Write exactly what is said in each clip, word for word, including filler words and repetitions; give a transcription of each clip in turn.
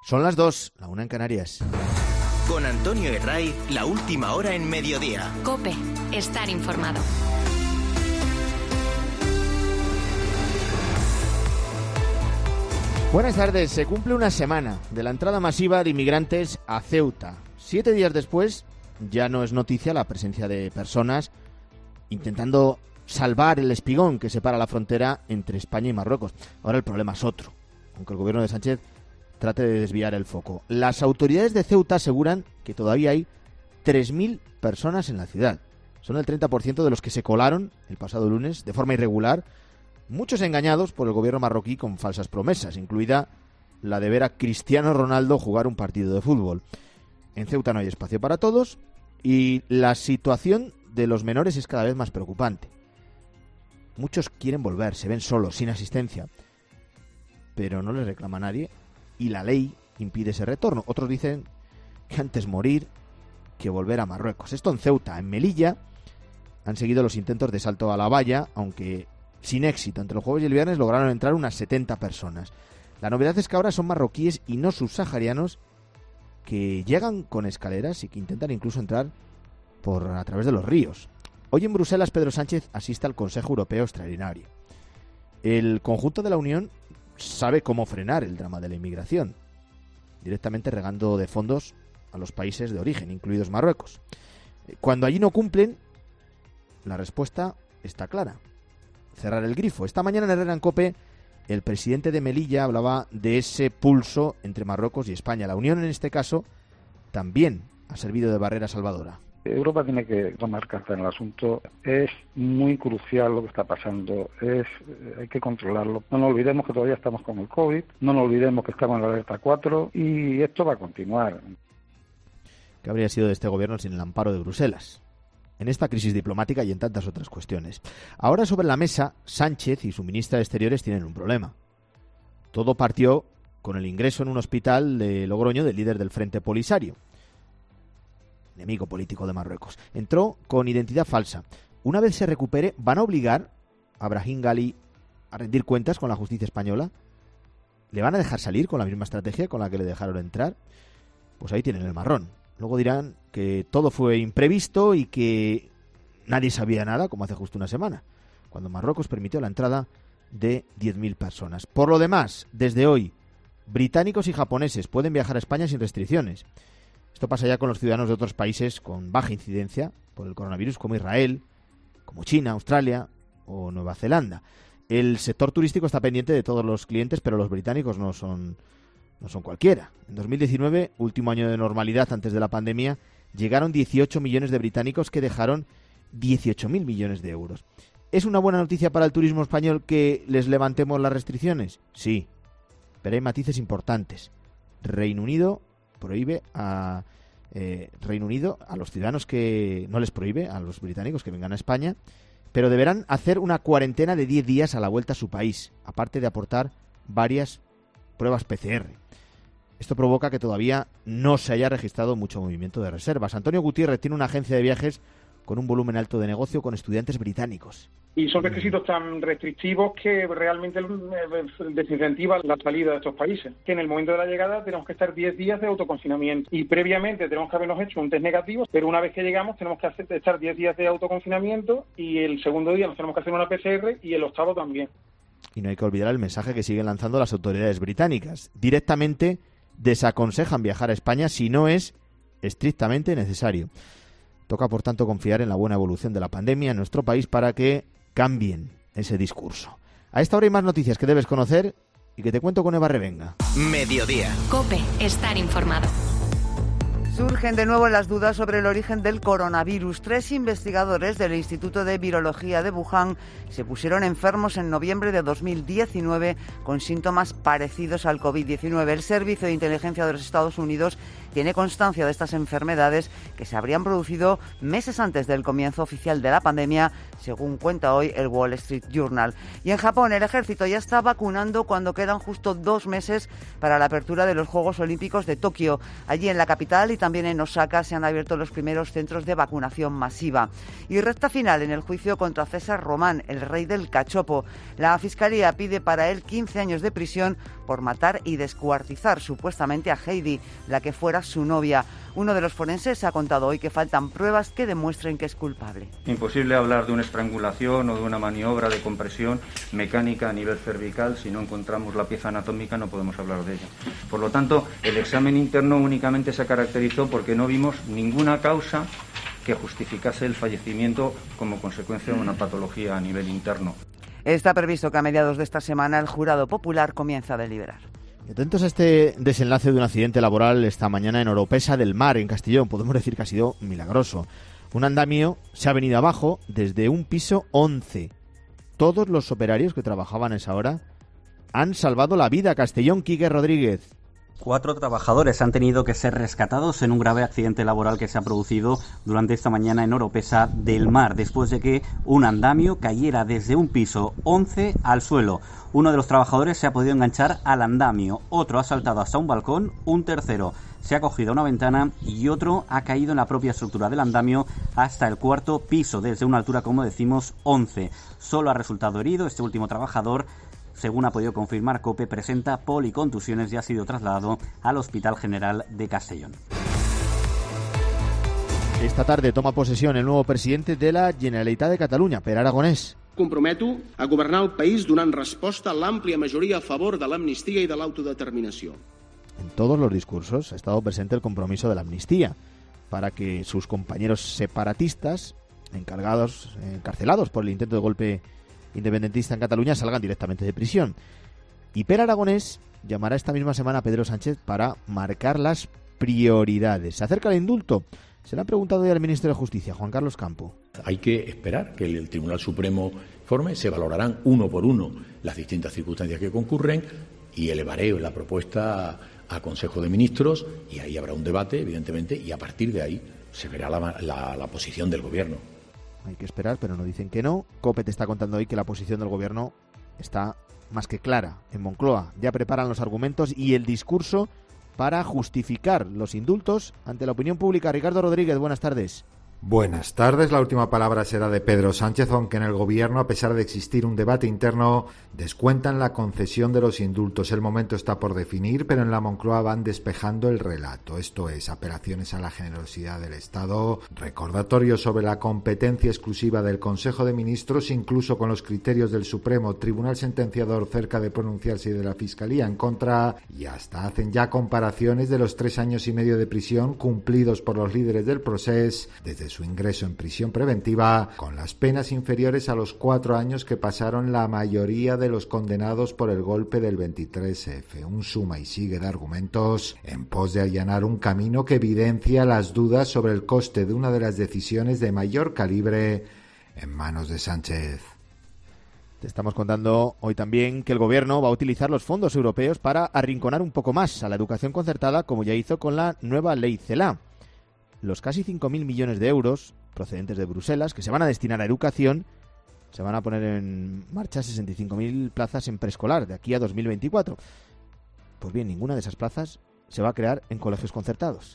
Son las dos, la una en Canarias. Con Antonio Herray, la última hora en Mediodía. COPE, estar informado. Buenas tardes. Se cumple una semana de la entrada masiva de inmigrantes a Ceuta. Siete días después, ya no es noticia la presencia de personas intentando salvar el espigón que separa la frontera entre España y Marruecos. Ahora el problema es otro, aunque el gobierno de Sánchez trate de desviar el foco. Las autoridades de Ceuta aseguran que todavía hay tres mil personas en la ciudad. Son el treinta por ciento de los que se colaron el pasado lunes de forma irregular, muchos engañados por el gobierno marroquí con falsas promesas, incluida la de ver a Cristiano Ronaldo jugar un partido de fútbol. En Ceuta no hay espacio para todos y la situación de los menores es cada vez más preocupante. Muchos quieren volver, se ven solos, sin asistencia, pero no les reclama nadie y la ley impide ese retorno. Otros dicen que antes morir que volver a Marruecos. Esto en Ceuta. En Melilla han seguido los intentos de salto a la valla, aunque sin éxito. Entre el jueves y el viernes lograron entrar unas setenta personas. La novedad es que ahora son marroquíes y no subsaharianos que llegan con escaleras y que intentan incluso entrar por a través de los ríos. Hoy en Bruselas Pedro Sánchez asiste al Consejo Europeo Extraordinario. El conjunto de la Unión sabe cómo frenar el drama de la inmigración, directamente regando de fondos a los países de origen, incluidos Marruecos. Cuando allí no cumplen, la respuesta está clara: cerrar el grifo. Esta mañana en Herrera en COPE, el presidente de Melilla hablaba de ese pulso entre Marruecos y España. La Unión, en este caso, también ha servido de barrera salvadora. Europa tiene que tomar carta en el asunto. Es muy crucial lo que está pasando. Es hay que controlarlo. No nos olvidemos que todavía estamos con el COVID. No nos olvidemos que estamos en la alerta cuatro y esto va a continuar. ¿Qué habría sido de este gobierno sin el amparo de Bruselas? En esta crisis diplomática y en tantas otras cuestiones. Ahora sobre la mesa, Sánchez y su ministra de Exteriores tienen un problema. Todo partió con el ingreso en un hospital de Logroño del líder del Frente Polisario, enemigo político de Marruecos. Entró con identidad falsa. Una vez se recupere, ¿van a obligar a Brahim Ghali a rendir cuentas con la justicia española? ¿Le van a dejar salir con la misma estrategia con la que le dejaron entrar? Pues ahí tienen el marrón. Luego dirán que todo fue imprevisto y que nadie sabía nada, como hace justo una semana, cuando Marruecos permitió la entrada de diez mil personas. Por lo demás, desde hoy, británicos y japoneses pueden viajar a España sin restricciones. Esto pasa ya con los ciudadanos de otros países con baja incidencia por el coronavirus, como Israel, como China, Australia o Nueva Zelanda. El sector turístico está pendiente de todos los clientes, pero los británicos no son... No son cualquiera. En dos mil diecinueve, último año de normalidad antes de la pandemia, llegaron dieciocho millones de británicos que dejaron dieciocho mil millones de euros. ¿Es una buena noticia para el turismo español que les levantemos las restricciones? Sí, pero hay matices importantes. Reino Unido prohíbe a eh, Reino Unido a los ciudadanos que no les prohíbe a los británicos que vengan a España, pero deberán hacer una cuarentena de diez días a la vuelta a su país, aparte de aportar varias pruebas P C R. Esto provoca que todavía no se haya registrado mucho movimiento de reservas. Antonio Gutiérrez tiene una agencia de viajes con un volumen alto de negocio con estudiantes británicos. Y son requisitos tan restrictivos que realmente desincentivan la salida de estos países. Que en el momento de la llegada tenemos que estar diez días de autoconfinamiento y previamente tenemos que habernos hecho un test negativo, pero una vez que llegamos tenemos que hacer, estar diez días de autoconfinamiento y el segundo día nos tenemos que hacer una P C R y el octavo también. Y no hay que olvidar el mensaje que siguen lanzando las autoridades británicas. Directamente desaconsejan viajar a España si no es estrictamente necesario. Toca, por tanto, confiar en la buena evolución de la pandemia en nuestro país para que cambien ese discurso. A esta hora hay más noticias que debes conocer y que te cuento con Eva Revenga. Mediodía. COPE, estar informado. Surgen de nuevo las dudas sobre el origen del coronavirus. Tres investigadores del Instituto de Virología de Wuhan se pusieron enfermos en noviembre de dos mil diecinueve con síntomas parecidos al COVID diecinueve. El Servicio de Inteligencia de los Estados Unidos tiene constancia de estas enfermedades que se habrían producido meses antes del comienzo oficial de la pandemia, según cuenta hoy el Wall Street Journal. Y en Japón, el ejército ya está vacunando cuando quedan justo dos meses para la apertura de los Juegos Olímpicos de Tokio. Allí en la capital y también en Osaka se han abierto los primeros centros de vacunación masiva. Y recta final en el juicio contra César Román, el rey del cachopo. La Fiscalía pide para él quince años de prisión por por matar y descuartizar supuestamente a Heidi, la que fuera su novia. Uno de los forenses ha contado hoy que faltan pruebas que demuestren que es culpable. Imposible hablar de una estrangulación o de una maniobra de compresión mecánica a nivel cervical. Si no encontramos la pieza anatómica no podemos hablar de ella. Por lo tanto, el examen interno únicamente se caracterizó porque no vimos ninguna causa que justificase el fallecimiento como consecuencia de una patología a nivel interno. Está previsto que a mediados de esta semana el jurado popular comience a deliberar. Atentos a este desenlace de un accidente laboral esta mañana en Oropesa del Mar, en Castellón. Podemos decir que ha sido milagroso. Un andamio se ha venido abajo desde un piso once. Todos los operarios que trabajaban a esa hora han salvado la vida. Castellón, Quique Rodríguez. Cuatro trabajadores han tenido que ser rescatados en un grave accidente laboral que se ha producido durante esta mañana en Oropesa del Mar, después de que un andamio cayera desde un piso once al suelo. Uno de los trabajadores se ha podido enganchar al andamio, otro ha saltado hasta un balcón, un tercero se ha cogido a una ventana y otro ha caído en la propia estructura del andamio hasta el cuarto piso, desde una altura, como decimos, once. Solo ha resultado herido este último trabajador. Según ha podido confirmar COPE, presenta policontusiones y ha sido trasladado al Hospital General de Castellón. Esta tarde toma posesión el nuevo presidente de la Generalitat de Catalunya, Pere Aragonès. Comprometo a governar el país donant resposta a l'àmplia majoria a favor de l'amnistia i de l'autodeterminació. En todos los discursos ha estado presente el compromiso de la amnistía para que sus compañeros separatistas, encargados, encarcelados por el intento de golpe independentista en Cataluña, salgan directamente de prisión. Y Pere Aragonès llamará esta misma semana a Pedro Sánchez para marcar las prioridades. ¿Se acerca el indulto? Se le ha preguntado hoy al ministro de Justicia, Juan Carlos Campo. Hay que esperar que el Tribunal Supremo informe, se valorarán uno por uno las distintas circunstancias que concurren y elevaré la propuesta a Consejo de Ministros y ahí habrá un debate, evidentemente, y a partir de ahí se verá la, la, la posición del Gobierno. Hay que esperar, pero no dicen que no. COPE te está contando hoy que la posición del Gobierno está más que clara. En Moncloa ya preparan los argumentos y el discurso para justificar los indultos ante la opinión pública. Ricardo Rodríguez, buenas tardes. Buenas tardes. La última palabra será de Pedro Sánchez, aunque en el Gobierno, a pesar de existir un debate interno, descuentan la concesión de los indultos. El momento está por definir, pero en la Moncloa van despejando el relato. Esto es, apelaciones a la generosidad del Estado, recordatorios sobre la competencia exclusiva del Consejo de Ministros, incluso con los criterios del Supremo Tribunal Sentenciador cerca de pronunciarse y de la Fiscalía en contra, y hasta hacen ya comparaciones de los tres años y medio de prisión cumplidos por los líderes del procés desde su ingreso en prisión preventiva, con las penas inferiores a los cuatro años que pasaron la mayoría de los condenados por el golpe del veintitrés efe. Un suma y sigue de argumentos en pos de allanar un camino que evidencia las dudas sobre el coste de una de las decisiones de mayor calibre en manos de Sánchez. Te estamos contando hoy también que el Gobierno va a utilizar los fondos europeos para arrinconar un poco más a la educación concertada, como ya hizo con la nueva ley CELA. Los casi cinco mil millones de euros procedentes de Bruselas que se van a destinar a educación, se van a poner en marcha sesenta y cinco mil plazas en preescolar de aquí a dos mil veinticuatro. Pues bien, ninguna de esas plazas se va a crear en colegios concertados.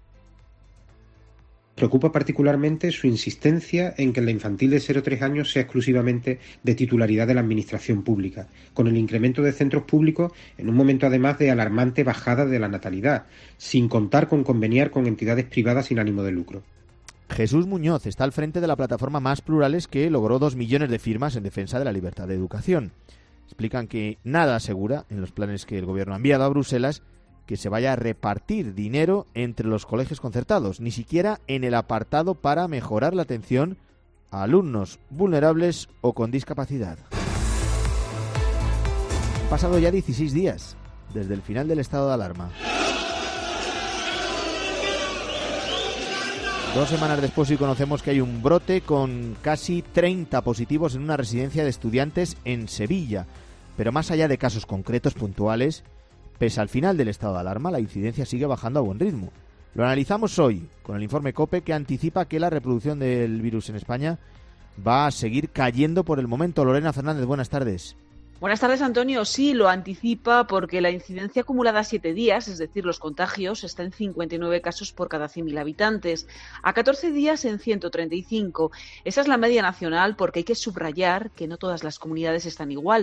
Preocupa particularmente su insistencia en que la infantil de cero a tres años sea exclusivamente de titularidad de la administración pública, con el incremento de centros públicos en un momento además de alarmante bajada de la natalidad, sin contar con conveniar con entidades privadas sin ánimo de lucro. Jesús Muñoz está al frente de la plataforma Más Plurales, que logró dos millones de firmas en defensa de la libertad de educación. Explican que nada asegura en los planes que el Gobierno ha enviado a Bruselas que se vaya a repartir dinero entre los colegios concertados, ni siquiera en el apartado para mejorar la atención a alumnos vulnerables o con discapacidad. Han pasado ya dieciséis días desde el final del estado de alarma. Dos semanas después, hoy conocemos que hay un brote con casi treinta positivos en una residencia de estudiantes en Sevilla. Pero más allá de casos concretos puntuales, pese al final del estado de alarma, la incidencia sigue bajando a buen ritmo. Lo analizamos hoy con el informe COPE, que anticipa que la reproducción del virus en España va a seguir cayendo por el momento. Lorena Fernández, buenas tardes. Buenas tardes, Antonio. Sí, lo anticipa porque la incidencia acumulada a siete días, es decir, los contagios, está en cincuenta y nueve casos por cada cien mil habitantes. A catorce días en ciento treinta y cinco. Esa es la media nacional, porque hay que subrayar que no todas las comunidades están igual.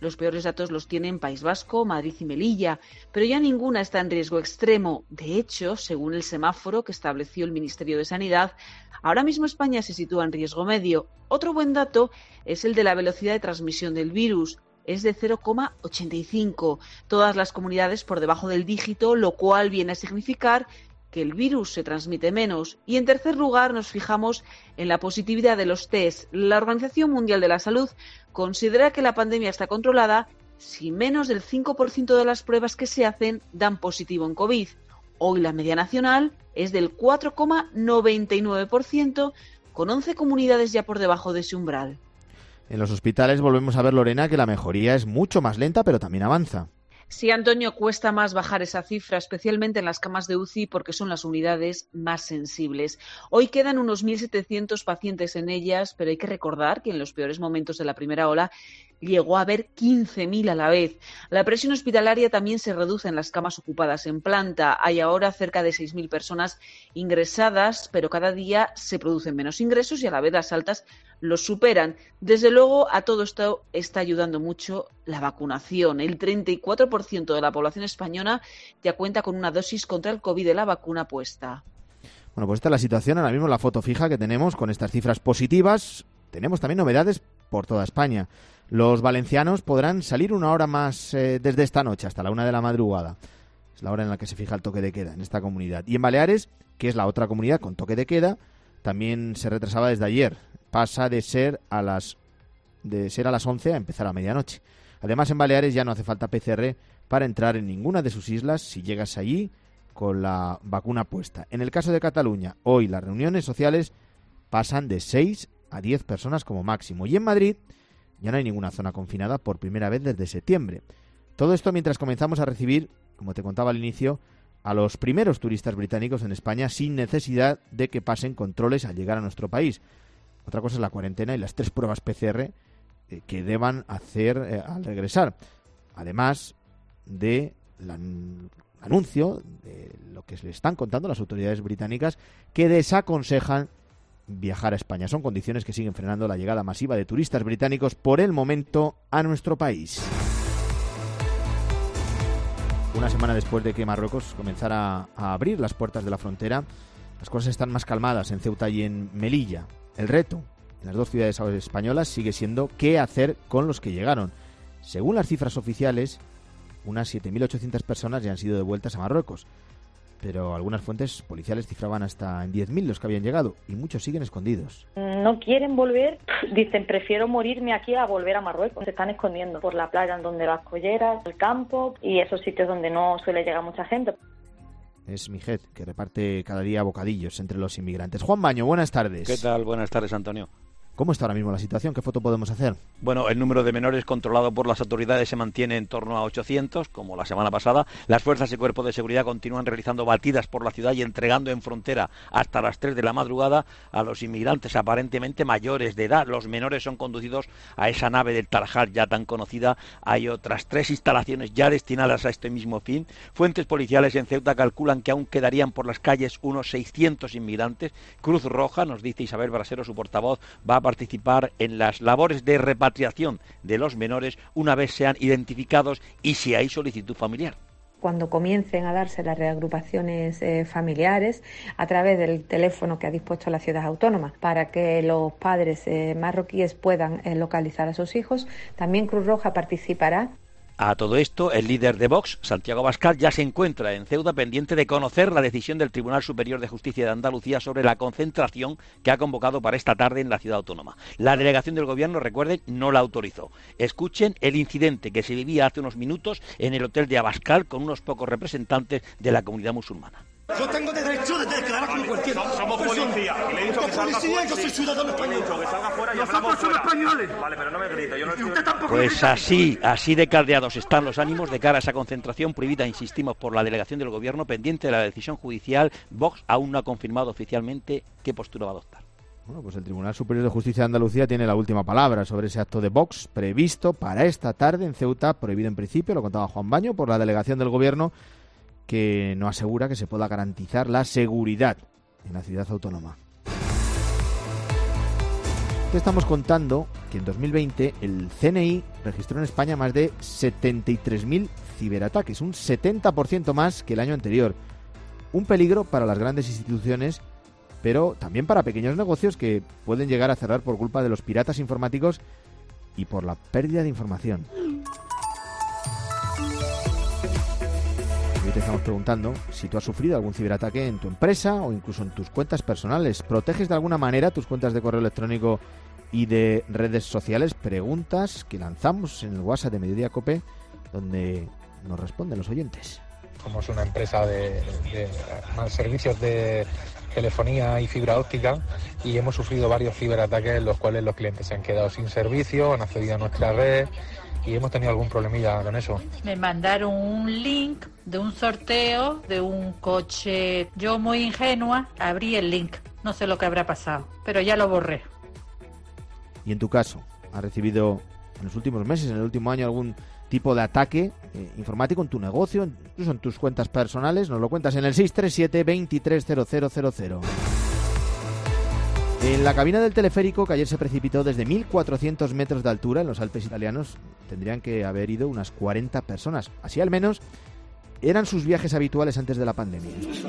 Los peores datos los tienen País Vasco, Madrid y Melilla, pero ya ninguna está en riesgo extremo. De hecho, según el semáforo que estableció el Ministerio de Sanidad, ahora mismo España se sitúa en riesgo medio. Otro buen dato es el de la velocidad de transmisión del virus. Es de cero coma ochenta y cinco. Todas las comunidades por debajo del dígito, lo cual viene a significar que el virus se transmite menos. Y en tercer lugar nos fijamos en la positividad de los test. La Organización Mundial de la Salud considera que la pandemia está controlada si menos del cinco por ciento de las pruebas que se hacen dan positivo en COVID. Hoy la media nacional es del cuatro coma noventa y nueve por ciento, con once comunidades ya por debajo de ese umbral. En los hospitales volvemos a ver, Lorena, que la mejoría es mucho más lenta, pero también avanza. Sí, Antonio, cuesta más bajar esa cifra, especialmente en las camas de U C I, porque son las unidades más sensibles. Hoy quedan unos mil setecientos pacientes en ellas, pero hay que recordar que en los peores momentos de la primera ola llegó a haber quince mil a la vez. La presión hospitalaria también se reduce en las camas ocupadas en planta. Hay ahora cerca de seis mil personas ingresadas, pero cada día se producen menos ingresos y a la vez las altas los superan. Desde luego, a todo esto está ayudando mucho la vacunación. El treinta y cuatro por ciento de la población española ya cuenta con una dosis contra el COVID de la vacuna puesta. Bueno, pues esta es la situación, ahora mismo la foto fija que tenemos con estas cifras positivas. Tenemos también novedades por toda España. Los valencianos podrán salir una hora más eh, desde esta noche hasta la una de la madrugada. Es la hora en la que se fija el toque de queda en esta comunidad. Y en Baleares, que es la otra comunidad con toque de queda, también se retrasaba desde ayer. Pasa de ser a las de ser a las once a empezar a medianoche. Además, en Baleares ya no hace falta P C R para entrar en ninguna de sus islas si llegas allí con la vacuna puesta. En el caso de Cataluña, hoy las reuniones sociales pasan de seis a diez personas como máximo. Y en Madrid ya no hay ninguna zona confinada por primera vez desde septiembre. Todo esto mientras comenzamos a recibir, como te contaba al inicio, a los primeros turistas británicos en España sin necesidad de que pasen controles al llegar a nuestro país. Otra cosa es la cuarentena y las tres pruebas P C R eh, que deban hacer eh, al regresar. Además de la anuncio de lo que se le están contando las autoridades británicas, que desaconsejan viajar a España. Son condiciones que siguen frenando la llegada masiva de turistas británicos por el momento a nuestro país. Una semana después de que Marruecos comenzara a abrir las puertas de la frontera, las cosas están más calmadas en Ceuta y en Melilla. El reto en las dos ciudades españolas sigue siendo qué hacer con los que llegaron. Según las cifras oficiales, unas siete mil ochocientas personas ya han sido devueltas a Marruecos, pero algunas fuentes policiales cifraban hasta en diez mil los que habían llegado y muchos siguen escondidos. No quieren volver, dicen prefiero morirme aquí a volver a Marruecos. Se están escondiendo por la playa, en donde las colleras, el campo y esos sitios donde no suele llegar mucha gente. Es Mijet, que reparte cada día bocadillos entre los inmigrantes. Juan Baño, buenas tardes. ¿Qué tal? Buenas tardes, Antonio. ¿Cómo está ahora mismo la situación? ¿Qué foto podemos hacer? Bueno, el número de menores controlado por las autoridades se mantiene en torno a ochocientos, como la semana pasada. Las fuerzas y cuerpos de seguridad continúan realizando batidas por la ciudad y entregando en frontera hasta las tres de la madrugada a los inmigrantes aparentemente mayores de edad. Los menores son conducidos a esa nave del Tarajal ya tan conocida. Hay otras tres instalaciones ya destinadas a este mismo fin. Fuentes policiales en Ceuta calculan que aún quedarían por las calles unos seiscientos inmigrantes. Cruz Roja, nos dice Isabel Brasero, su portavoz, va a participar en las labores de repatriación de los menores una vez sean identificados y si hay solicitud familiar. Cuando comiencen a darse las reagrupaciones eh, familiares a través del teléfono que ha dispuesto la ciudad autónoma para que los padres eh, marroquíes puedan eh, localizar a sus hijos, también Cruz Roja participará. A todo esto, el líder de Vox, Santiago Abascal, ya se encuentra en Ceuta pendiente de conocer la decisión del Tribunal Superior de Justicia de Andalucía sobre la concentración que ha convocado para esta tarde en la ciudad autónoma. La delegación del Gobierno, recuerden, no la autorizó. Escuchen el incidente que se vivía hace unos minutos en el hotel de Abascal con unos pocos representantes de la comunidad musulmana. Yo tengo derecho de declarar como cualquiera. Somos policía. Y le he dicho que salga fuera. Yo soy ciudadano español. Que salga fuera y nosotros somos españoles. Vale, pero no me grite. Yo no estoy... Pues así, así de caldeados están los ánimos de cara a esa concentración prohibida, insistimos, por la delegación del Gobierno pendiente de la decisión judicial. Vox aún no ha confirmado oficialmente qué postura va a adoptar. Bueno, pues el Tribunal Superior de Justicia de Andalucía tiene la última palabra sobre ese acto de Vox previsto para esta tarde en Ceuta, prohibido en principio, lo contaba Juan Baño, por la delegación del Gobierno, que no asegura que se pueda garantizar la seguridad en la ciudad autónoma. Te estamos contando que en dos mil veinte el C N I registró en España más de setenta y tres mil ciberataques, un setenta por ciento más que el año anterior. Un peligro para las grandes instituciones, pero también para pequeños negocios que pueden llegar a cerrar por culpa de los piratas informáticos y por la pérdida de información. Hoy te estamos preguntando si tú has sufrido algún ciberataque en tu empresa o incluso en tus cuentas personales. ¿Proteges de alguna manera tus cuentas de correo electrónico y de redes sociales? Preguntas que lanzamos en el WhatsApp de Mediodía Cope, donde nos responden los oyentes. Somos una empresa de, de, de servicios de telefonía y fibra óptica y hemos sufrido varios ciberataques en los cuales los clientes se han quedado sin servicio, han accedido a nuestra red y hemos tenido algún problemilla con eso. Me mandaron un link de un sorteo de un coche. Yo, muy ingenua, abrí el link. No sé lo que habrá pasado, pero ya lo borré. ¿Y en tu caso, has recibido en los últimos meses, en el último año, algún tipo de ataque eh, informático en tu negocio, incluso en tus cuentas personales? Nos lo cuentas en el seis tres siete, veintitrés cero cero cero cero. En la cabina del teleférico, que ayer se precipitó desde mil cuatrocientos metros de altura en los Alpes italianos, tendrían que haber ido unas cuarenta personas. Así al menos eran sus viajes habituales antes de la pandemia.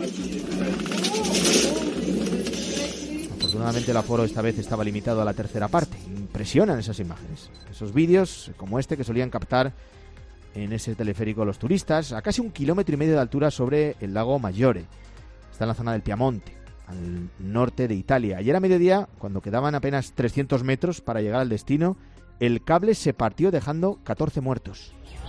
Afortunadamente el aforo esta vez estaba limitado a la tercera parte. Impresionan esas imágenes, esos vídeos como este que solían captar en ese teleférico los turistas, a casi un kilómetro y medio de altura sobre el lago Maggiore. Está en la zona del Piamonte, al norte de Italia. Ayer a mediodía, cuando quedaban apenas trescientos metros para llegar al destino, el cable se partió dejando catorce muertos.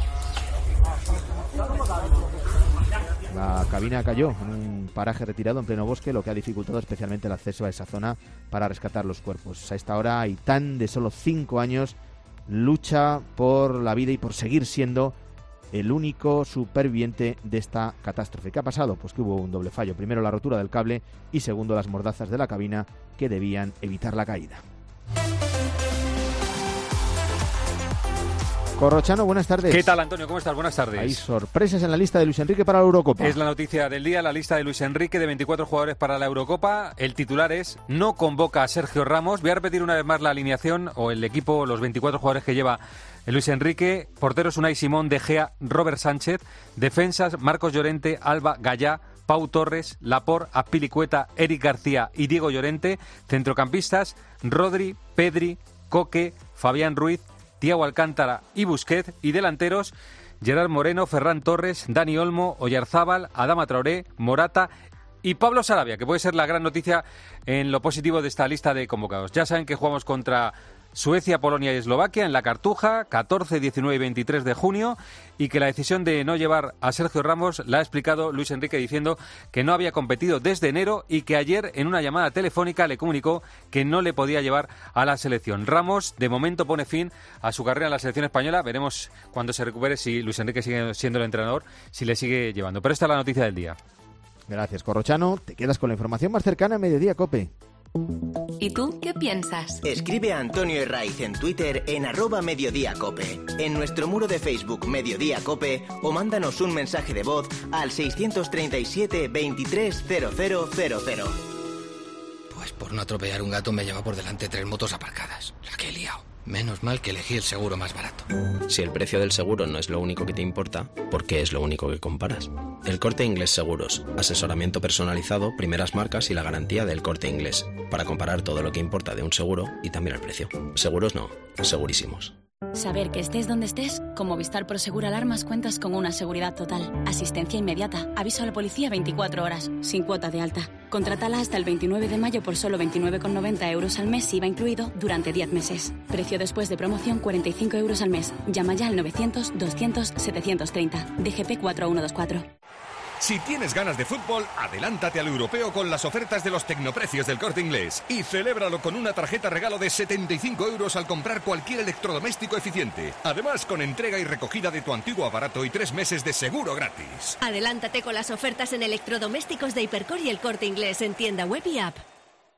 La cabina cayó en un paraje retirado en pleno bosque, lo que ha dificultado especialmente el acceso a esa zona para rescatar los cuerpos. A esta hora, Aitán, de solo cinco años, lucha por la vida y por seguir siendo el único superviviente de esta catástrofe. ¿Qué ha pasado? Pues que hubo un doble fallo. Primero, la rotura del cable y segundo, las mordazas de la cabina que debían evitar la caída. Corrochano, buenas tardes. ¿Qué tal, Antonio? ¿Cómo estás? Buenas tardes. Hay sorpresas en la lista de Luis Enrique para la Eurocopa. Es la noticia del día, la lista de Luis Enrique de veinticuatro jugadores para la Eurocopa. El titular es: no convoca a Sergio Ramos. Voy a repetir una vez más la alineación o el equipo, los veinticuatro jugadores que lleva Luis Enrique. Porteros: Unai Simón, De Gea, Robert Sánchez. Defensas: Marcos Llorente, Alba, Gallá, Pau Torres, Laporte, Azpilicueta, Eric García y Diego Llorente. Centrocampistas: Rodri, Pedri, Coque, Fabián Ruiz, Thiago Alcántara y Busquets. Y delanteros: Gerard Moreno, Ferran Torres, Dani Olmo, Oyarzábal, Adama Traoré, Morata y Pablo Sarabia, que puede ser la gran noticia en lo positivo de esta lista de convocados. Ya saben que jugamos contra Suecia, Polonia y Eslovaquia en la Cartuja, catorce, diecinueve y veintitrés de junio, y que la decisión de no llevar a Sergio Ramos la ha explicado Luis Enrique diciendo que no había competido desde enero y que ayer en una llamada telefónica le comunicó que no le podía llevar a la selección. Ramos de momento pone fin a su carrera en la selección española. Veremos cuando se recupere si Luis Enrique sigue siendo el entrenador, si le sigue llevando. Pero esta es la noticia del día. Gracias, Corrochano. Te quedas con la información más cercana a Mediodía Cope. ¿Y tú qué piensas? Escribe a Antonio Herraiz en Twitter en arroba Mediodía Cope, en nuestro muro de Facebook Mediodía Cope, o mándanos un mensaje de voz al seiscientos treinta y siete, veintitrés, cero cero cero cero. Pues por no atropellar un gato me lleva por delante tres motos aparcadas. La que he liado. Menos mal que elegí el seguro más barato. Si el precio del seguro no es lo único que te importa, ¿por qué es lo único que comparas? El Corte Inglés Seguros. Asesoramiento personalizado, primeras marcas y la garantía del Corte Inglés. Para comparar todo lo que importa de un seguro y también el precio. Seguros no, segurísimos. Saber que estés donde estés, con Movistar Prosegur Alarmas cuentas con una seguridad total. Asistencia inmediata, aviso a la policía veinticuatro horas, sin cuota de alta. Contrátala hasta el veintinueve de mayo por solo veintinueve con noventa euros al mes, I V A incluido, durante diez meses. Precio después de promoción cuarenta y cinco euros al mes. Llama ya al novecientos, doscientos, setecientos treinta. D G P cuatro uno dos cuatro. Si tienes ganas de fútbol, adelántate al europeo con las ofertas de los tecnoprecios del Corte Inglés y celébralo con una tarjeta regalo de setenta y cinco euros al comprar cualquier electrodoméstico eficiente. Además, con entrega y recogida de tu antiguo aparato y tres meses de seguro gratis. Adelántate con las ofertas en electrodomésticos de Hipercor y el Corte Inglés en tienda web y app.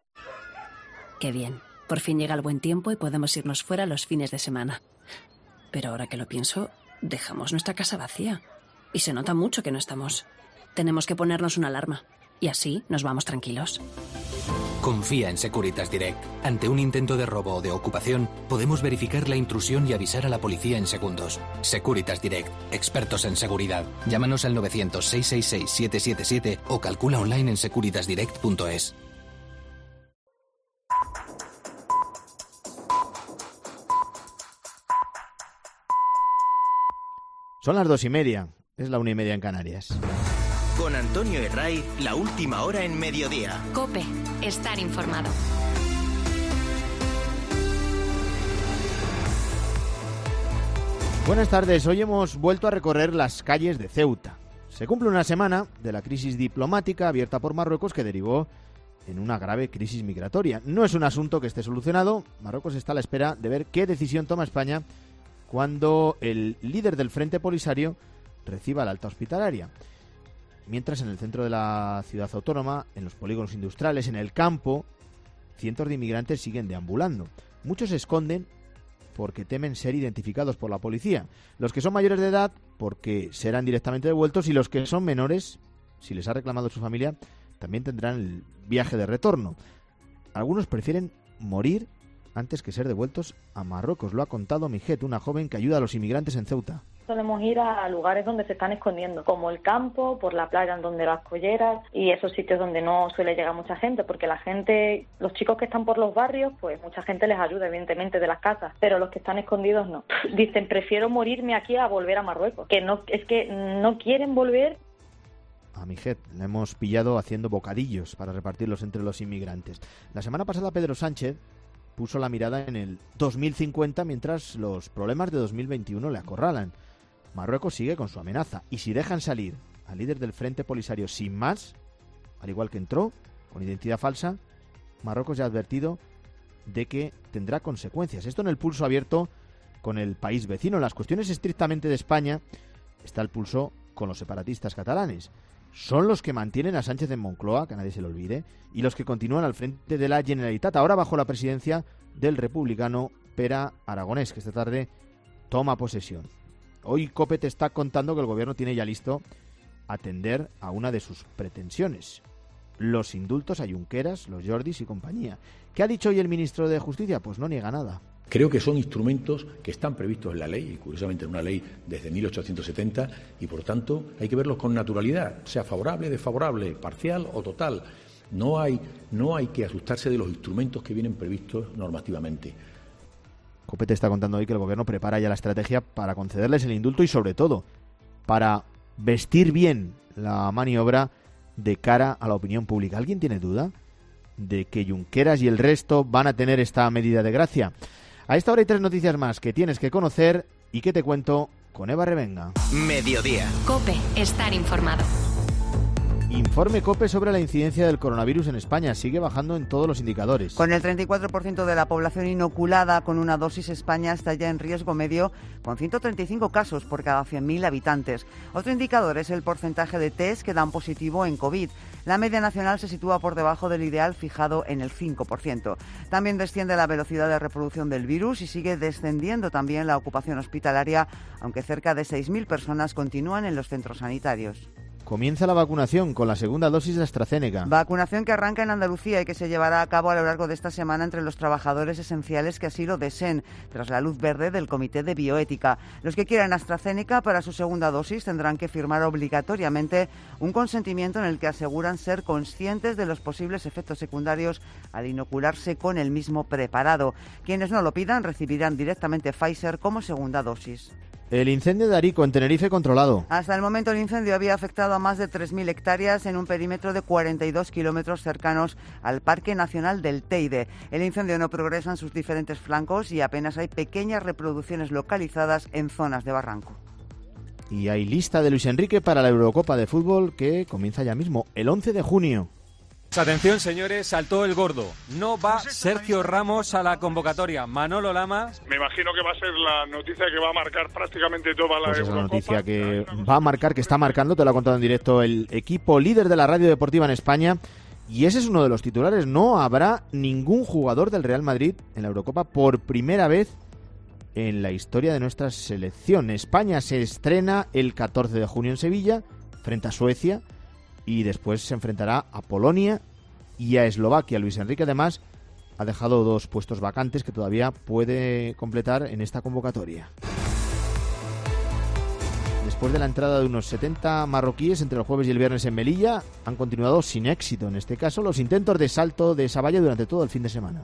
Qué bien. Por fin llega el buen tiempo y podemos irnos fuera los fines de semana. Pero ahora que lo pienso, dejamos nuestra casa vacía. Y se nota mucho que no estamos. Tenemos que ponernos una alarma. Y así nos vamos tranquilos. Confía en Securitas Direct. Ante un intento de robo o de ocupación, podemos verificar la intrusión y avisar a la policía en segundos. Securitas Direct, expertos en seguridad. Llámanos al novecientos, seiscientos sesenta y seis, setecientos setenta y siete o calcula online en securitas direct punto es. Son las dos y media, es la una y media en Canarias. Con Antonio Herray, la última hora en mediodía. COPE, estar informado. Buenas tardes, hoy hemos vuelto a recorrer las calles de Ceuta. Se cumple una semana de la crisis diplomática abierta por Marruecos que derivó en una grave crisis migratoria. No es un asunto que esté solucionado, Marruecos está a la espera de ver qué decisión toma España cuando el líder del Frente Polisario reciba la alta hospitalaria. Mientras en el centro de la ciudad autónoma, en los polígonos industriales, en el campo, cientos de inmigrantes siguen deambulando. Muchos se esconden porque temen ser identificados por la policía. Los que son mayores de edad porque serán directamente devueltos y los que son menores, si les ha reclamado su familia, también tendrán el viaje de retorno. Algunos prefieren morir antes que ser devueltos a Marruecos. Lo ha contado Mijet, una joven que ayuda a los inmigrantes en Ceuta. Solemos ir a lugares donde se están escondiendo, como el campo, por la playa en donde las colleras y esos sitios donde no suele llegar mucha gente, porque la gente, los chicos que están por los barrios, pues mucha gente les ayuda evidentemente de las casas, pero los que están escondidos no. Dicen, prefiero morirme aquí a volver a Marruecos, que no, es que no quieren volver. A Mijet le hemos pillado haciendo bocadillos para repartirlos entre los inmigrantes. La semana pasada Pedro Sánchez puso la mirada en el dos mil cincuenta mientras los problemas de dos mil veintiuno le acorralan. Marruecos sigue con su amenaza y si dejan salir al líder del Frente Polisario sin más, al igual que entró, con identidad falsa, Marruecos ya ha advertido de que tendrá consecuencias. Esto en el pulso abierto con el país vecino. En las cuestiones estrictamente de España está el pulso con los separatistas catalanes. Son los que mantienen a Sánchez en Moncloa, que a nadie se le olvide, y los que continúan al frente de la Generalitat, ahora bajo la presidencia del republicano Pere Aragonés, que esta tarde toma posesión. Hoy COPE te está contando que el gobierno tiene ya listo atender a una de sus pretensiones: los indultos a Junqueras, los Jordis y compañía. ¿Qué ha dicho hoy el ministro de Justicia? Pues no niega nada. Creo que son instrumentos que están previstos en la ley, y curiosamente en una ley desde mil ochocientos setenta, y por tanto hay que verlos con naturalidad, sea favorable, desfavorable, parcial o total. No hay, no hay que asustarse de los instrumentos que vienen previstos normativamente. COPE te está contando hoy que el gobierno prepara ya la estrategia para concederles el indulto y, sobre todo, para vestir bien la maniobra de cara a la opinión pública. ¿Alguien tiene duda de que Junqueras y el resto van a tener esta medida de gracia? A esta hora hay tres noticias más que tienes que conocer y que te cuento con Eva Revenga. Mediodía. COPE, estar informado. Informe COPE sobre la incidencia del coronavirus en España. Sigue bajando en todos los indicadores. Con el treinta y cuatro por ciento de la población inoculada con una dosis, España está ya en riesgo medio con ciento treinta y cinco casos por cada cien mil habitantes. Otro indicador es el porcentaje de test que dan positivo en COVID. La media nacional se sitúa por debajo del ideal fijado en el cinco por ciento. También desciende la velocidad de reproducción del virus y sigue descendiendo también la ocupación hospitalaria, aunque cerca de seis mil personas continúan en los centros sanitarios. Comienza la vacunación con la segunda dosis de AstraZeneca. Vacunación que arranca en Andalucía y que se llevará a cabo a lo largo de esta semana entre los trabajadores esenciales que así lo deseen, tras la luz verde del Comité de Bioética. Los que quieran AstraZeneca para su segunda dosis tendrán que firmar obligatoriamente un consentimiento en el que aseguran ser conscientes de los posibles efectos secundarios al inocularse con el mismo preparado. Quienes no lo pidan recibirán directamente Pfizer como segunda dosis. El incendio de Arico, en Tenerife, controlado. Hasta el momento el incendio había afectado a más de tres mil hectáreas en un perímetro de cuarenta y dos kilómetros cercanos al Parque Nacional del Teide. El incendio no progresa en sus diferentes flancos y apenas hay pequeñas reproducciones localizadas en zonas de barranco. Y hay lista de Luis Enrique para la Eurocopa de Fútbol que comienza ya mismo, el once de junio. Atención, señores, saltó el gordo. No va Sergio Ramos a la convocatoria. Manolo Lama. Me imagino que va a ser la noticia que va a marcar prácticamente toda la pues Eurocopa. Es la noticia que va a marcar, que está marcando, te lo ha contado en directo el equipo líder de la radio deportiva en España. Y ese es uno de los titulares. No habrá ningún jugador del Real Madrid en la Eurocopa por primera vez en la historia de nuestra selección. España se estrena el catorce de junio en Sevilla, frente a Suecia. Y después se enfrentará a Polonia y a Eslovaquia. Luis Enrique, además, ha dejado dos puestos vacantes que todavía puede completar en esta convocatoria. Después de la entrada de unos setenta marroquíes entre el jueves y el viernes en Melilla, han continuado sin éxito, en este caso, los intentos de salto de Sabaya durante todo el fin de semana.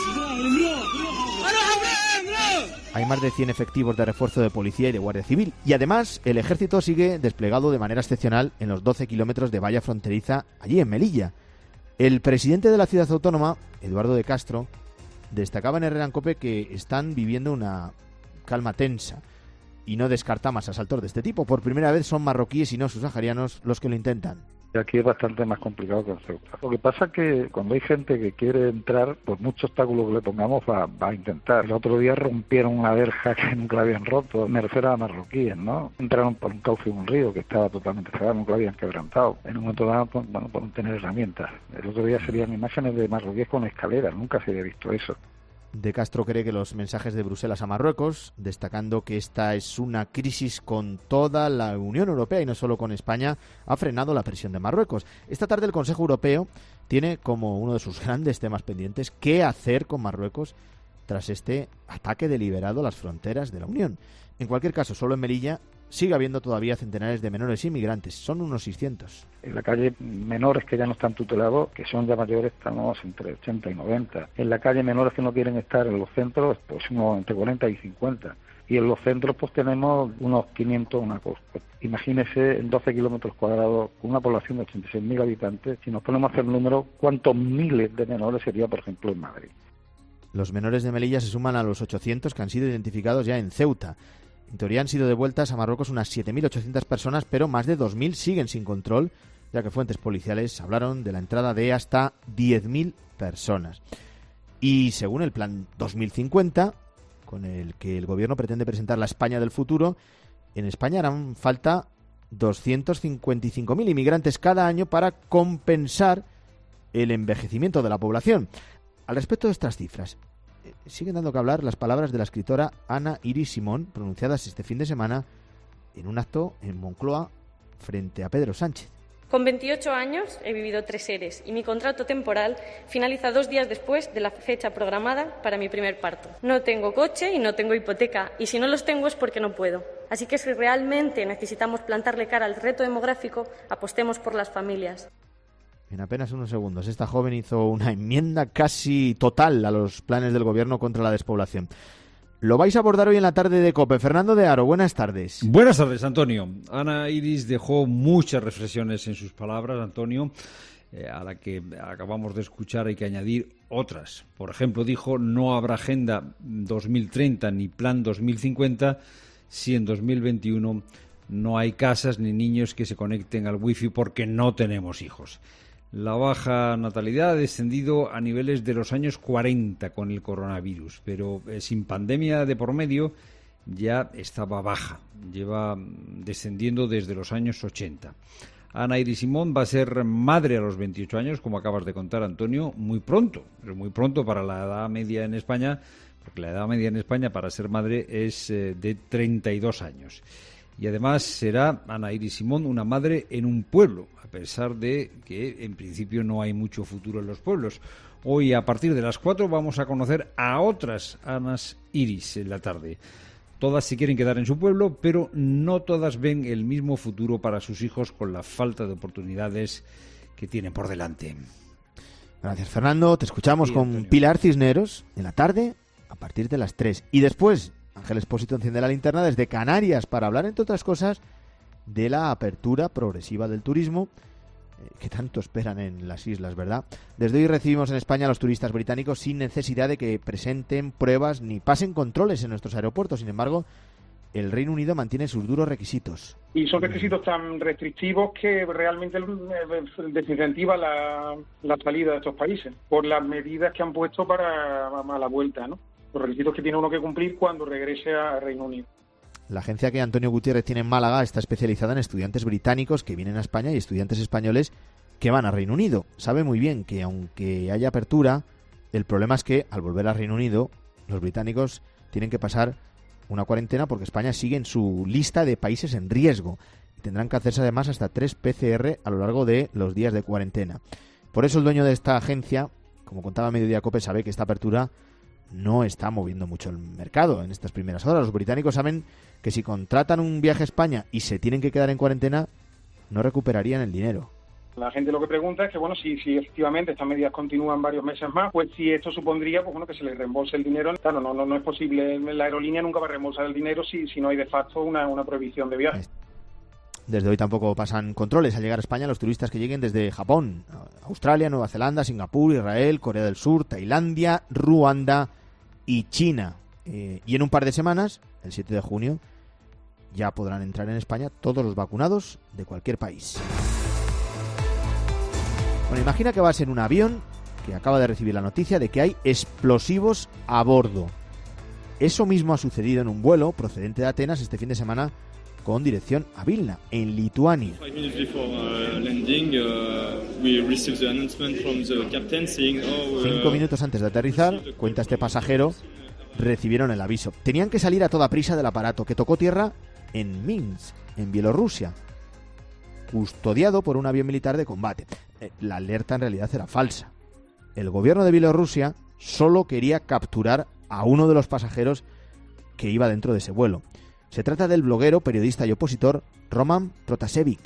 Hay más de cien efectivos de refuerzo de policía y de guardia civil. Y además, el ejército sigue desplegado de manera excepcional en los doce kilómetros de valla fronteriza allí en Melilla. El presidente de la ciudad autónoma, Eduardo de Castro, destacaba en Herrera en Cope que están viviendo una calma tensa y no descarta más asaltos de este tipo. Por primera vez son marroquíes y no subsaharianos los que lo intentan. Aquí es bastante más complicado que en Ceuta. Lo que pasa es que cuando hay gente que quiere entrar, pues muchos obstáculos que le pongamos va, va a intentar. El otro día rompieron una verja que nunca la habían roto, me refiero a marroquíes, ¿no? Entraron por un cauce de un río que estaba totalmente cerrado, nunca lo habían quebrantado. En un momento dado, pues, bueno, pueden tener herramientas. El otro día serían imágenes de marroquíes con escaleras, nunca se había visto eso. De Castro cree que los mensajes de Bruselas a Marruecos, destacando que esta es una crisis con toda la Unión Europea y no solo con España, ha frenado la presión de Marruecos. Esta tarde el Consejo Europeo tiene como uno de sus grandes temas pendientes qué hacer con Marruecos tras este ataque deliberado a las fronteras de la Unión. En cualquier caso, solo en Melilla sigue habiendo todavía centenares de menores inmigrantes, son unos seiscientos. En la calle menores que ya no están tutelados, que son ya mayores, estamos entre ochenta y noventa. En la calle menores que no quieren estar en los centros, pues unos entre cuarenta y cincuenta. Y en los centros pues tenemos unos quinientos, una cosa. Imagínese en doce kilómetros cuadrados, con una población de ochenta y seis mil habitantes, si nos ponemos a hacer números, ¿cuántos miles de menores sería, por ejemplo, en Madrid? Los menores de Melilla se suman a los ochocientos que han sido identificados ya en Ceuta. En teoría han sido devueltas a Marruecos unas siete mil ochocientas personas, pero más de dos mil siguen sin control, ya que fuentes policiales hablaron de la entrada de hasta diez mil personas. Y según el plan dos mil cincuenta, con el que el gobierno pretende presentar la España del futuro, en España harán falta doscientos cincuenta y cinco mil inmigrantes cada año para compensar el envejecimiento de la población. Al respecto de estas cifras, siguen dando que hablar las palabras de la escritora Ana Iris Simón, pronunciadas este fin de semana en un acto en Moncloa frente a Pedro Sánchez. Con veintiocho años he vivido tres eres y mi contrato temporal finaliza dos días después de la fecha programada para mi primer parto. No tengo coche y no tengo hipoteca y si no los tengo es porque no puedo. Así que si realmente necesitamos plantarle cara al reto demográfico, apostemos por las familias. En apenas unos segundos, esta joven hizo una enmienda casi total a los planes del gobierno contra la despoblación. Lo vais a abordar hoy en la tarde de COPE. Fernando de Aro, buenas tardes. Buenas tardes, Antonio. Ana Iris dejó muchas reflexiones en sus palabras, Antonio, eh, a la que acabamos de escuchar hay que añadir otras. Por ejemplo, dijo, no habrá Agenda dos mil treinta ni Plan dos mil cincuenta si en dos mil veintiuno no hay casas ni niños que se conecten al wifi porque no tenemos hijos. La baja natalidad ha descendido a niveles de los años cuarenta con el coronavirus, pero eh, sin pandemia de por medio ya estaba baja, lleva descendiendo desde los años ochenta. Ana Iris Simón va a ser madre a los veintiocho años, como acabas de contar, Antonio, muy pronto, pero muy pronto para la edad media en España, porque la edad media en España para ser madre es eh, de treinta y dos años. Y además será Ana Iris Simón una madre en un pueblo, a pesar de que en principio no hay mucho futuro en los pueblos. Hoy a partir de las cuatro vamos a conocer a otras Anas Iris en la tarde. Todas se quieren quedar en su pueblo, pero no todas ven el mismo futuro para sus hijos con la falta de oportunidades que tienen por delante. Gracias, Fernando. Te escuchamos Sí, con Antonio. Pilar Cisneros en la tarde a partir de las tres. Y después, Ángel Expósito enciende la linterna desde Canarias para hablar, entre otras cosas, de la apertura progresiva del turismo eh, que tanto esperan en las islas, ¿verdad? Desde hoy recibimos en España a los turistas británicos sin necesidad de que presenten pruebas ni pasen controles en nuestros aeropuertos. Sin embargo, el Reino Unido mantiene sus duros requisitos. Y son requisitos tan restrictivos que realmente eh, desincentiva la, la salida de estos países por las medidas que han puesto para a la vuelta, ¿no? Los requisitos que tiene uno que cumplir cuando regrese a Reino Unido. La agencia que Antonio Gutiérrez tiene en Málaga está especializada en estudiantes británicos que vienen a España y estudiantes españoles que van a Reino Unido. Sabe muy bien que aunque haya apertura, el problema es que al volver a Reino Unido, los británicos tienen que pasar una cuarentena porque España sigue en su lista de países en riesgo y tendrán que hacerse además hasta tres P C R a lo largo de los días de cuarentena. Por eso el dueño de esta agencia, como contaba Mediodía Cope, sabe que esta apertura no está moviendo mucho el mercado en estas primeras horas. Los británicos saben que si contratan un viaje a España y se tienen que quedar en cuarentena, no recuperarían el dinero. La gente lo que pregunta es que, bueno, si, si efectivamente estas medidas continúan varios meses más, pues si esto supondría, pues bueno, que se les reembolse el dinero. Claro, no, no, no es posible. La aerolínea nunca va a reembolsar el dinero si, si no hay de facto una, una prohibición de viaje. Desde hoy tampoco pasan controles al llegar a España los turistas que lleguen desde Japón, Australia, Nueva Zelanda, Singapur, Israel, Corea del Sur, Tailandia, Ruanda y China. Eh, y en un par de semanas, el siete de junio, ya podrán entrar en España todos los vacunados de cualquier país. Bueno, imagina que vas en un avión que acaba de recibir la noticia de que hay explosivos a bordo. Eso mismo ha sucedido en un vuelo procedente de Atenas este fin de semana con dirección a Vilna, en Lituania. Cinco minutos antes de aterrizar, cuenta este pasajero, recibieron el aviso. Tenían que salir a toda prisa del aparato, que tocó tierra en Minsk, en Bielorrusia, custodiado por un avión militar de combate. La alerta en realidad era falsa. El gobierno de Bielorrusia solo quería capturar a uno de los pasajeros que iba dentro de ese vuelo. Se trata del bloguero, periodista y opositor Roman Protasevich.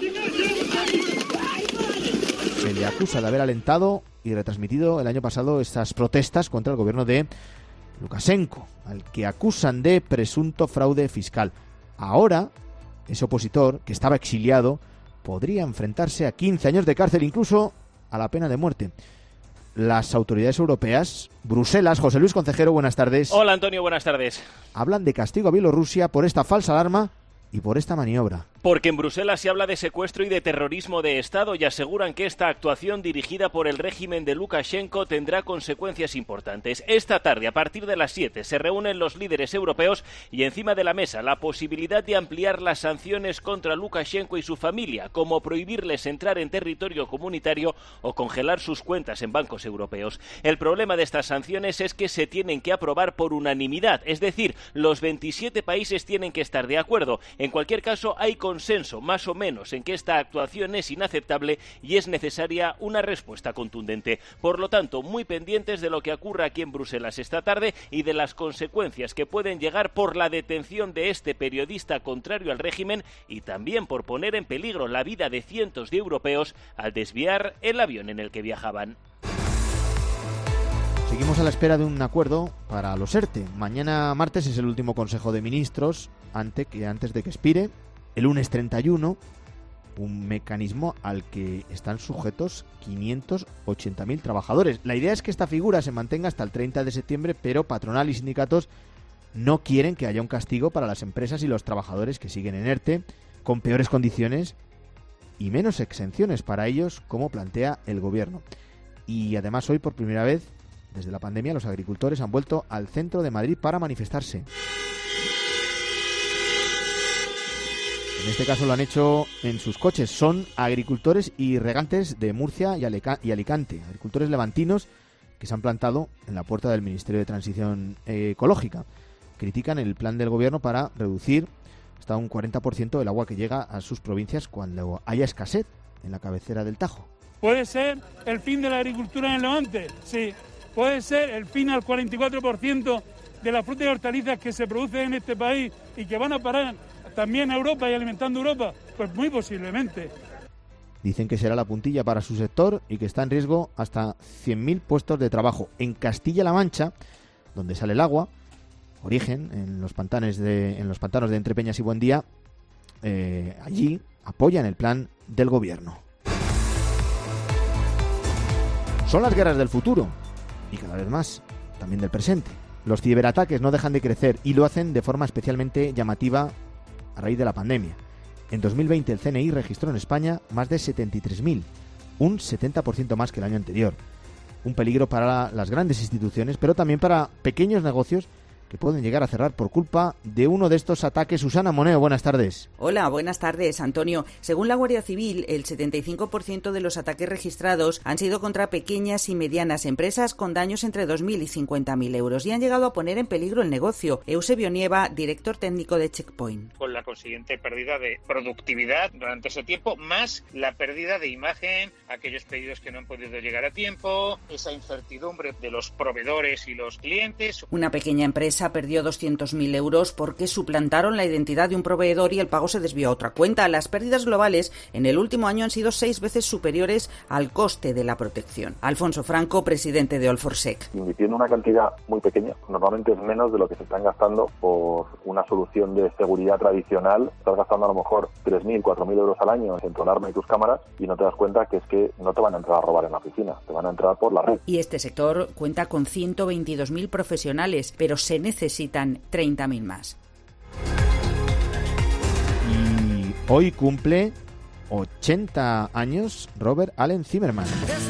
Se le acusa de haber alentado y retransmitido el año pasado estas protestas contra el gobierno de Lukashenko, al que acusan de presunto fraude fiscal. Ahora, ese opositor, que estaba exiliado, podría enfrentarse a quince años de cárcel, incluso a la pena de muerte. Las autoridades europeas, Bruselas, José Luis Concejero, buenas tardes. Hola Antonio, buenas tardes. Hablan de castigo a Bielorrusia por esta falsa alarma y por esta maniobra. Porque en Bruselas se habla de secuestro y de terrorismo de Estado y aseguran que esta actuación dirigida por el régimen de Lukashenko tendrá consecuencias importantes. Esta tarde, a partir de las siete, se reúnen los líderes europeos y encima de la mesa la posibilidad de ampliar las sanciones contra Lukashenko y su familia, como prohibirles entrar en territorio comunitario o congelar sus cuentas en bancos europeos. El problema de estas sanciones es que se tienen que aprobar por unanimidad, es decir, los veintisiete países tienen que estar de acuerdo. En cualquier caso, hay consenso más o menos en que esta actuación es inaceptable y es necesaria una respuesta contundente. Por lo tanto, muy pendientes de lo que ocurra aquí en Bruselas esta tarde y de las consecuencias que pueden llegar por la detención de este periodista contrario al régimen y también por poner en peligro la vida de cientos de europeos al desviar el avión en el que viajaban. Seguimos a la espera de un acuerdo para los ERTE. Mañana martes es el último Consejo de Ministros antes, que antes de que expire. El lunes treinta y uno, un mecanismo al que están sujetos quinientos ochenta mil trabajadores. La idea es que esta figura se mantenga hasta el treinta de septiembre, pero patronal y sindicatos no quieren que haya un castigo para las empresas y los trabajadores que siguen en ERTE, con peores condiciones y menos exenciones para ellos, como plantea el gobierno. Y además hoy, por primera vez, desde la pandemia, los agricultores han vuelto al centro de Madrid para manifestarse. En este caso lo han hecho en sus coches. Son agricultores y regantes de Murcia y Alicante, agricultores levantinos que se han plantado en la puerta del Ministerio de Transición Ecológica. Critican el plan del gobierno para reducir hasta un cuarenta por ciento el agua que llega a sus provincias cuando haya escasez en la cabecera del Tajo. ¿Puede ser el fin de la agricultura en el Levante? Sí. ¿Puede ser el fin al cuarenta y cuatro por ciento de las frutas y hortalizas que se producen en este país y que van a parar también a Europa y alimentando a Europa? Pues muy posiblemente. Dicen que será la puntilla para su sector y que está en riesgo hasta cien mil puestos de trabajo. En Castilla-La Mancha, donde sale el agua, origen en los pantanos de, en los pantanos de Entrepeñas y Buendía, eh, allí apoyan el plan del gobierno. Son las guerras del futuro. Y cada vez más, también del presente. Los ciberataques no dejan de crecer y lo hacen de forma especialmente llamativa a raíz de la pandemia. En dos mil veinte el C N I registró en España más de setenta y tres mil, un setenta por ciento más que el año anterior. Un peligro para las grandes instituciones, pero también para pequeños negocios que pueden llegar a cerrar por culpa de uno de estos ataques. Susana Moneo, buenas tardes. Hola, buenas tardes, Antonio. Según la Guardia Civil, el setenta y cinco por ciento de los ataques registrados han sido contra pequeñas y medianas empresas con daños entre dos mil y cincuenta mil euros y han llegado a poner en peligro el negocio. Eusebio Nieva, director técnico de Checkpoint. Con la consiguiente pérdida de productividad durante ese tiempo, más la pérdida de imagen, aquellos pedidos que no han podido llegar a tiempo, esa incertidumbre de los proveedores y los clientes. Una pequeña empresa perdió doscientos mil euros porque suplantaron la identidad de un proveedor y el pago se desvió a otra cuenta. Las pérdidas globales en el último año han sido seis veces superiores al coste de la protección. Alfonso Franco, presidente de All for Sec. Invirtiendo una cantidad muy pequeña, normalmente es menos de lo que se están gastando por una solución de seguridad tradicional. Estás gastando a lo mejor tres mil, cuatro mil euros al año en tu alarma y tus cámaras y no te das cuenta que es que no te van a entrar a robar en la oficina, te van a entrar por la red. Y este sector cuenta con ciento veintidós mil profesionales, pero se necesitan treinta mil más. Y hoy cumple ochenta años Robert Allen Zimmerman.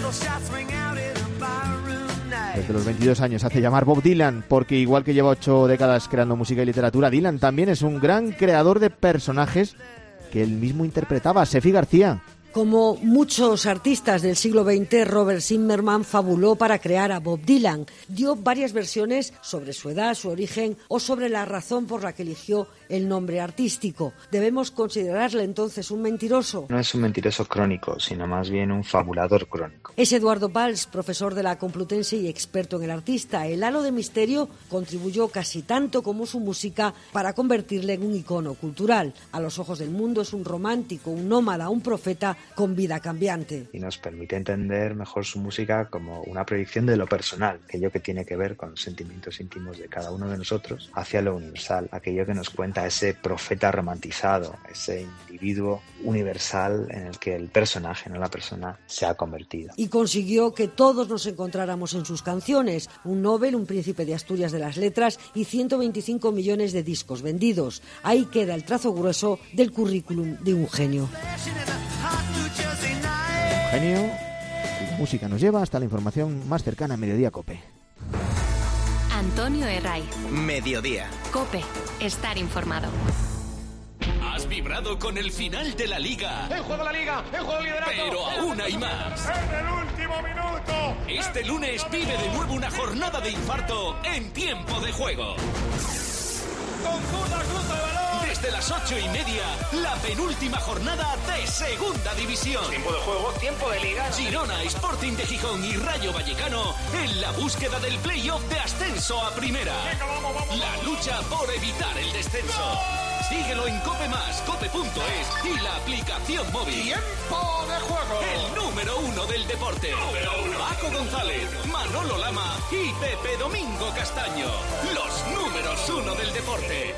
Desde los veintidós años hace llamar Bob Dylan, porque igual que lleva ocho décadas creando música y literatura, Dylan también es un gran creador de personajes que él mismo interpretaba. Sefi García. Como muchos artistas del siglo veinte, Robert Zimmerman fabuló para crear a Bob Dylan. Dio varias versiones sobre su edad, su origen o sobre la razón por la que eligió el nombre artístico. ¿Debemos considerarle entonces un mentiroso? No es un mentiroso crónico, sino más bien un fabulador crónico. Es Eduardo Valls, profesor de la Complutense y experto en el artista. El halo de misterio contribuyó casi tanto como su música para convertirle en un icono cultural. A los ojos del mundo es un romántico, un nómada, un profeta con vida cambiante. Y nos permite entender mejor su música como una proyección de lo personal, aquello que tiene que ver con los sentimientos íntimos de cada uno de nosotros, hacia lo universal, aquello que nos cuenta ese profeta romantizado, ese individuo universal en el que el personaje, no la persona, se ha convertido. Y consiguió que todos nos encontráramos en sus canciones, un Nobel, un príncipe de Asturias de las letras y ciento veinticinco millones de discos vendidos. Ahí queda el trazo grueso del currículum de un genio. Genio, la música nos lleva hasta la información más cercana a Mediodía Cope. Antonio Herray. Mediodía. Cope. Estar informado. Has vibrado con el final de la Liga. ¡En juego la Liga! ¡En juego el liderato! Pero aún hay más. ¡En el último minuto! Este lunes vive de nuevo una jornada de infarto en tiempo de juego. ¡Confusa cruza de balón! Desde las ocho y media, la penúltima jornada de Segunda División. Tiempo de juego, tiempo de Liga. Girona, Sporting de Gijón y Rayo Vallecano en la búsqueda del playoff de ascenso a Primera. Venga, vamos, vamos, la vamos. lucha por evitar el descenso. ¡No! Síguelo en Cope Más, Cope punto es y la aplicación móvil. ¡Tiempo de juego! El número uno del deporte. Número uno. Paco González, Manolo Lama y Pepe Domingo Castaño. Los números uno del deporte.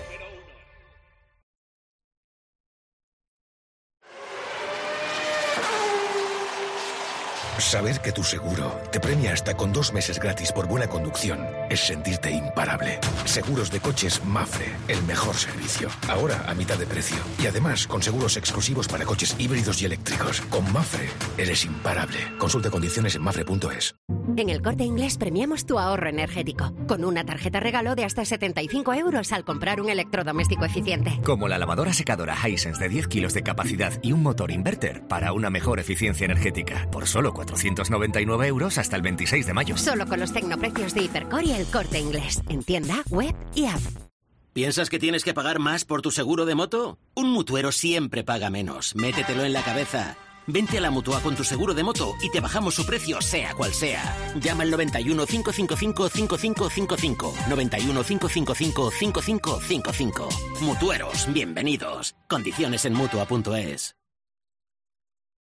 Saber que tu seguro te premia hasta con dos meses gratis por buena conducción es sentirte imparable. Seguros de coches Mafre, el mejor servicio. Ahora a mitad de precio. Y además con seguros exclusivos para coches híbridos y eléctricos. Con Mafre eres imparable. Consulta condiciones en mafre punto es. En El Corte Inglés premiamos tu ahorro energético, con una tarjeta regalo de hasta setenta y cinco euros al comprar un electrodoméstico eficiente. Como la lavadora secadora Hisense de diez kilos de capacidad y un motor inverter para una mejor eficiencia energética. Por solo cuatrocientos noventa y nueve euros hasta el veintiséis de mayo. Solo con los tecnoprecios de Hipercor y El Corte Inglés. En tienda, web y app. ¿Piensas que tienes que pagar más por tu seguro de moto? Un mutuero siempre paga menos. Métetelo en la cabeza. Vente a la Mutua con tu seguro de moto y te bajamos su precio, sea cual sea. Llama al noventa y uno, cinco cinco cinco, cinco cinco cinco cinco. noventa y uno, cinco cinco cinco, cinco cinco cinco cinco. Mutueros, bienvenidos. Condiciones en mutua punto es.